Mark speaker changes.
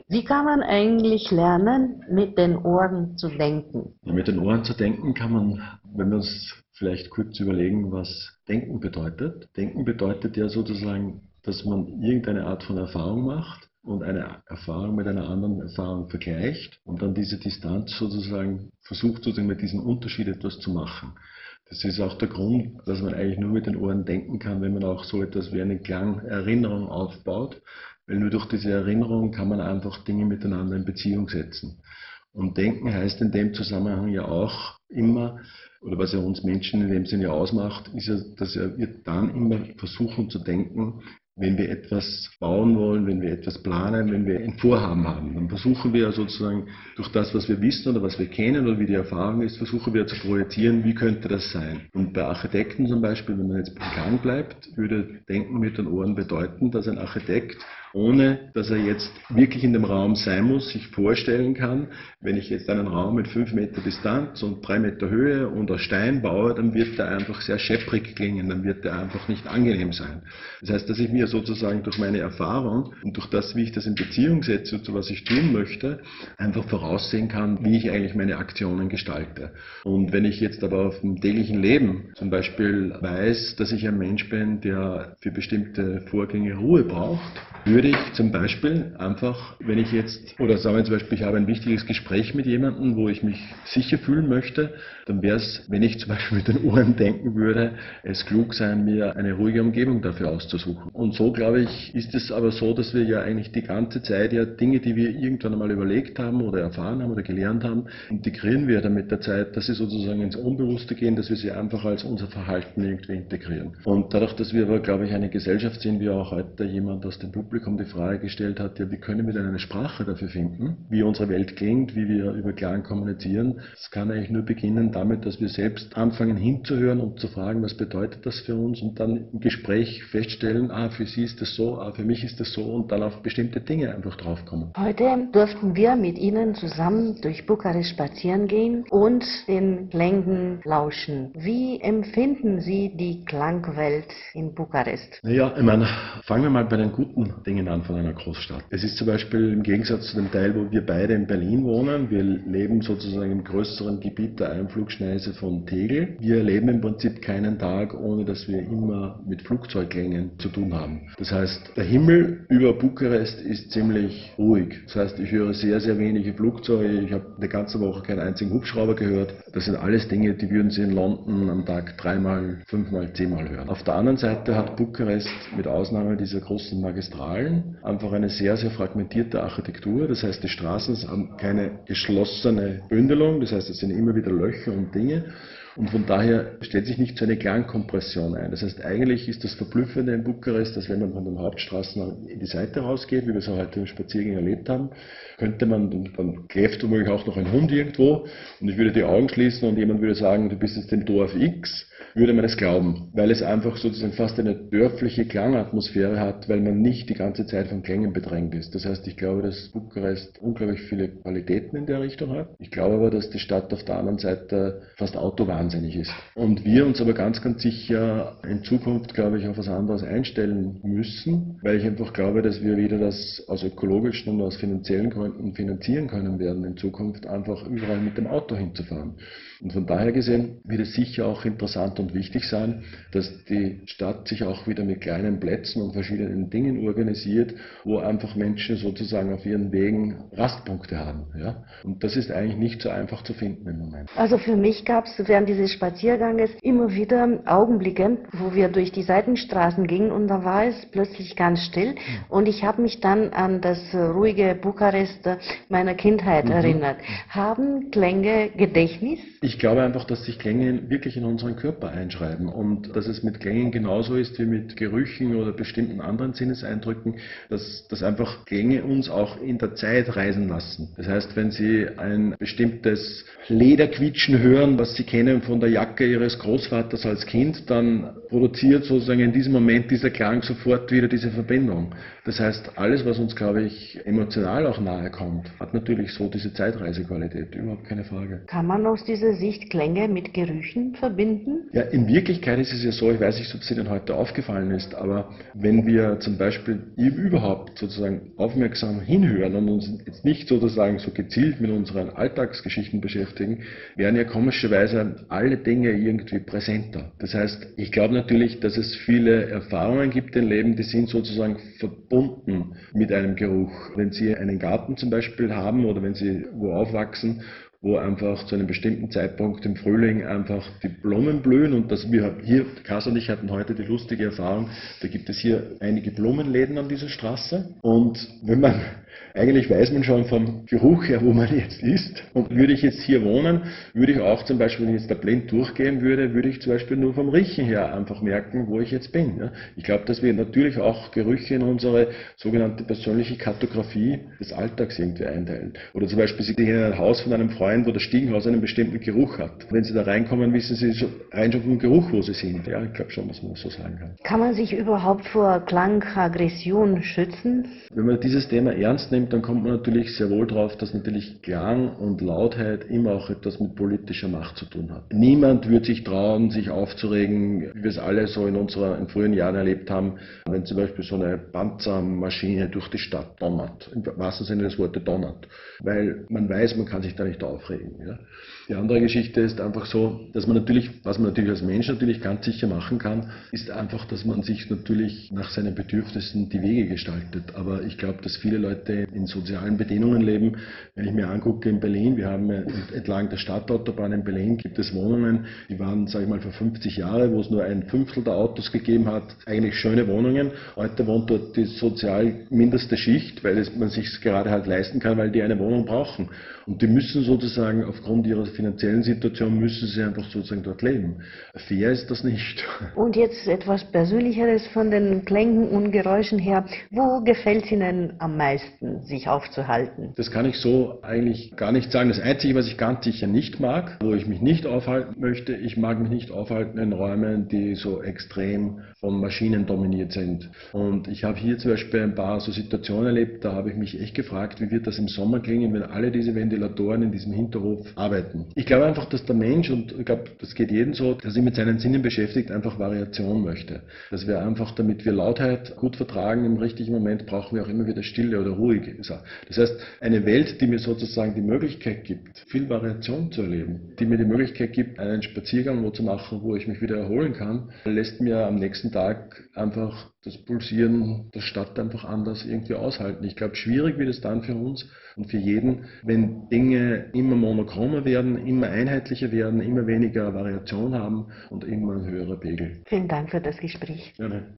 Speaker 1: Wie kann man eigentlich lernen, mit den Ohren zu denken?
Speaker 2: Ja, mit den Ohren zu denken kann man, wenn wir uns vielleicht kurz überlegen, was Denken bedeutet. Denken bedeutet ja sozusagen, dass man irgendeine Art von Erfahrung macht und eine Erfahrung mit einer anderen Erfahrung vergleicht und dann diese Distanz sozusagen versucht, sozusagen mit diesem Unterschied etwas zu machen. Das ist auch der Grund, dass man eigentlich nur mit den Ohren denken kann, wenn man auch so etwas wie eine Klangerinnerung aufbaut, weil nur durch diese Erinnerung kann man einfach Dinge miteinander in Beziehung setzen. Und denken heißt in dem Zusammenhang ja auch immer, oder was ja uns Menschen in dem Sinne ausmacht, ist ja, dass wir dann immer versuchen zu denken, wenn wir etwas bauen wollen, wenn wir etwas planen, wenn wir ein Vorhaben haben. Dann versuchen wir sozusagen durch das, was wir wissen oder was wir kennen oder wie die Erfahrung ist, versuchen wir zu projizieren, wie könnte das sein. Und bei Architekten zum Beispiel, wenn man jetzt beim Klang bleibt, würde Denken mit den Ohren bedeuten, dass ein Architekt, ohne dass er jetzt wirklich in dem Raum sein muss, sich vorstellen kann, wenn ich jetzt einen Raum mit 5 Meter Distanz und 3 Meter Höhe und aus Stein baue, dann wird der einfach sehr schepprig klingen, dann wird der einfach nicht angenehm sein. Das heißt, dass ich mir sozusagen durch meine Erfahrung und durch das, wie ich das in Beziehung setze zu was ich tun möchte, einfach voraussehen kann, wie ich eigentlich meine Aktionen gestalte. Und wenn ich jetzt aber auf dem täglichen Leben zum Beispiel weiß, dass ich ein Mensch bin, der für bestimmte Vorgänge Ruhe braucht, würde ich zum Beispiel einfach, wenn ich jetzt, oder sagen wir zum Beispiel, ich habe ein wichtiges Gespräch mit jemandem, wo ich mich sicher fühlen möchte, dann wäre es, wenn ich zum Beispiel mit den Ohren denken würde, es klug sein, mir eine ruhige Umgebung dafür auszusuchen. Und so, glaube ich, ist es aber so, dass wir ja eigentlich die ganze Zeit ja Dinge, die wir irgendwann einmal überlegt haben oder erfahren haben oder gelernt haben, integrieren wir dann mit der Zeit, dass sie sozusagen ins Unbewusste gehen, dass wir sie einfach als unser Verhalten irgendwie integrieren. Und dadurch, dass wir aber, glaube ich, eine Gesellschaft sind, wie auch heute jemand aus dem Publikum die Frage gestellt hat, ja, wie können wir denn eine Sprache dafür finden, wie unsere Welt klingt, wie wir über Klang kommunizieren. Das kann eigentlich nur beginnen damit, dass wir selbst anfangen hinzuhören und zu fragen, was bedeutet das für uns und dann im Gespräch feststellen, für sie ist das so, für mich ist das so und dann auf bestimmte Dinge einfach draufkommen.
Speaker 1: Heute durften wir mit Ihnen zusammen durch Bukarest spazieren gehen und den Klängen lauschen. Wie empfinden Sie die Klangwelt in Bukarest?
Speaker 2: Naja, ich meine, fangen wir mal bei den guten Dingen an von einer Großstadt. Es ist zum Beispiel im Gegensatz zu dem Teil, wo wir beide in Berlin wohnen, wir leben sozusagen im größeren Gebiet der Einflugschneise von Tegel. Wir erleben im Prinzip keinen Tag, ohne dass wir immer mit Flugzeugklängen zu tun haben. Das heißt, der Himmel über Bukarest ist ziemlich ruhig. Das heißt, ich höre sehr, sehr wenige Flugzeuge. Ich habe eine ganze Woche keinen einzigen Hubschrauber gehört. Das sind alles Dinge, die würden Sie in London am Tag 3-mal, 5-mal, 10-mal hören. Auf der anderen Seite hat Bukarest mit Ausnahme dieser großen Magistralen einfach eine sehr, sehr fragmentierte Architektur. Das heißt, die Straßen haben keine geschlossene Bündelung. Das heißt, es sind immer wieder Löcher und Dinge. Und von daher stellt sich nicht so eine Klangkompression ein. Das heißt, eigentlich ist das Verblüffende in Bukarest, dass wenn man von den Hauptstraßen in die Seite rausgeht, wie wir es heute im Spaziergang erlebt haben, könnte man, dann kläfft womöglich auch noch ein Hund irgendwo und ich würde die Augen schließen und jemand würde sagen, du bist jetzt im Dorf X, würde man es glauben, weil es einfach sozusagen fast eine dörfliche Klangatmosphäre hat, weil man nicht die ganze Zeit von Klängen bedrängt ist. Das heißt, ich glaube, dass Bukarest unglaublich viele Qualitäten in der Richtung hat. Ich glaube aber, dass die Stadt auf der anderen Seite fast autowahnsinnig ist. Und wir uns aber ganz, ganz sicher in Zukunft, glaube ich, auf was anderes einstellen müssen, weil ich einfach glaube, dass wir wieder das aus ökologischen und aus finanziellen Gründen finanzieren können werden, in Zukunft einfach überall mit dem Auto hinzufahren. Und von daher gesehen wird es sicher auch interessant und wichtig sein, dass die Stadt sich auch wieder mit kleinen Plätzen und verschiedenen Dingen organisiert, wo einfach Menschen sozusagen auf ihren Wegen Rastpunkte haben. Ja? Und das ist eigentlich nicht so einfach zu finden im Moment.
Speaker 1: Also für mich gab es während dieses Spazierganges immer wieder Augenblicke, wo wir durch die Seitenstraßen gingen und da war es plötzlich ganz still und ich habe mich dann an das ruhige Bukarest meiner Kindheit erinnert. Haben Klänge Gedächtnis?
Speaker 2: Ich glaube einfach, dass sich Klänge wirklich in unseren Körper einschreiben und dass es mit Klängen genauso ist wie mit Gerüchen oder bestimmten anderen Sinneseindrücken, dass einfach Klänge uns auch in der Zeit reisen lassen. Das heißt, wenn Sie ein bestimmtes Lederquietschen hören, was Sie kennen von der Jacke Ihres Großvaters als Kind, dann produziert sozusagen in diesem Moment dieser Klang sofort wieder diese Verbindung. Das heißt, alles, was uns, glaube ich, emotional auch nahe kommt, hat natürlich so diese Zeitreisequalität, überhaupt keine Frage.
Speaker 1: Kann man aus dieser Sicht Klänge mit Gerüchen verbinden?
Speaker 2: Ja, in Wirklichkeit ist es ja so, ich weiß nicht, ob es Ihnen heute aufgefallen ist, aber wenn wir zum Beispiel überhaupt sozusagen aufmerksam hinhören und uns jetzt nicht sozusagen so gezielt mit unseren Alltagsgeschichten beschäftigen, werden ja komischerweise alle Dinge irgendwie präsenter. Das heißt, ich glaube natürlich, dass es viele Erfahrungen gibt im Leben, die sind sozusagen verbunden mit einem Geruch. Wenn Sie einen Garten zum Beispiel haben oder wenn Sie wo aufwachsen, wo einfach zu einem bestimmten Zeitpunkt im Frühling einfach die Blumen blühen und dass wir hier, Kass und ich hatten heute die lustige Erfahrung, da gibt es hier einige Blumenläden an dieser Straße und wenn man, eigentlich weiß man schon vom Geruch her, wo man jetzt ist und würde ich jetzt hier wohnen, würde ich auch zum Beispiel, wenn ich jetzt da blind durchgehen würde, würde ich zum Beispiel nur vom Riechen her einfach merken, wo ich jetzt bin. Ja. Ich glaube, dass wir natürlich auch Gerüche in unsere sogenannte persönliche Kartografie des Alltags irgendwie einteilen. Oder zum Beispiel, Sie gehen in ein Haus von einem Freund, wo das Stiegenhaus einen bestimmten Geruch hat. Wenn Sie da reinkommen, wissen Sie rein schon vom Geruch, wo Sie sind. Ja, ich glaube schon, dass man das so sagen kann.
Speaker 1: Kann man sich überhaupt vor Klangaggression schützen?
Speaker 2: Wenn man dieses Thema ernst nimmt, dann kommt man natürlich sehr wohl drauf, dass natürlich Klang und Lautheit immer auch etwas mit politischer Macht zu tun hat. Niemand wird sich trauen, sich aufzuregen, wie wir es alle so in frühen Jahren erlebt haben, wenn zum Beispiel so eine Panzermaschine durch die Stadt donnert, im wahrsten Sinne des Wortes donnert, weil man weiß, man kann sich da nicht aufregen. Ja. Die andere Geschichte ist einfach so, dass man natürlich, was man natürlich als Mensch natürlich ganz sicher machen kann, ist einfach, dass man sich natürlich nach seinen Bedürfnissen die Wege gestaltet. Aber ich glaube, dass viele Leute in sozialen Bedingungen leben. Wenn ich mir angucke in Berlin, wir haben entlang der Stadtautobahn in Berlin gibt es Wohnungen, die waren, sage ich mal, vor 50 Jahren, wo es nur ein Fünftel der Autos gegeben hat, eigentlich schöne Wohnungen. Heute wohnt dort die sozial mindeste Schicht, weil man sich gerade halt leisten kann, weil die eine Wohnung brauchen. Und die müssen sozusagen aufgrund ihrer finanziellen Situation müssen sie einfach sozusagen dort leben. Fair ist das nicht.
Speaker 1: Und jetzt etwas Persönlicheres von den Klängen und Geräuschen her. Wo gefällt es Ihnen am meisten, sich aufzuhalten?
Speaker 2: Das kann ich so eigentlich gar nicht sagen. Das Einzige, was ich ganz sicher nicht mag, wo ich mich nicht aufhalten möchte, ich mag mich nicht aufhalten in Räumen, die so extrem von Maschinen dominiert sind. Und ich habe hier zum Beispiel ein paar so Situationen erlebt, da habe ich mich echt gefragt, wie wird das im Sommer klingen, wenn alle diese Ventilatoren in diesem Hinterhof arbeiten. Ich glaube einfach, dass der Mensch, und ich glaube, das geht jedem so, der sich mit seinen Sinnen beschäftigt, einfach Variation möchte. Dass wir einfach, damit wir Lautheit gut vertragen, im richtigen Moment brauchen wir auch immer wieder Stille oder ruhig. Das heißt, eine Welt, die mir sozusagen die Möglichkeit gibt, viel Variation zu erleben, die mir die Möglichkeit gibt, einen Spaziergang wo zu machen, wo ich mich wieder erholen kann, lässt mir am nächsten Tag einfach das Pulsieren der Stadt einfach anders irgendwie aushalten. Ich glaube, schwierig wird es dann für uns und für jeden, wenn Dinge immer monochromer werden, immer einheitlicher werden, immer weniger Variation haben und immer ein höherer Pegel.
Speaker 1: Vielen Dank für das Gespräch.
Speaker 2: Gerne.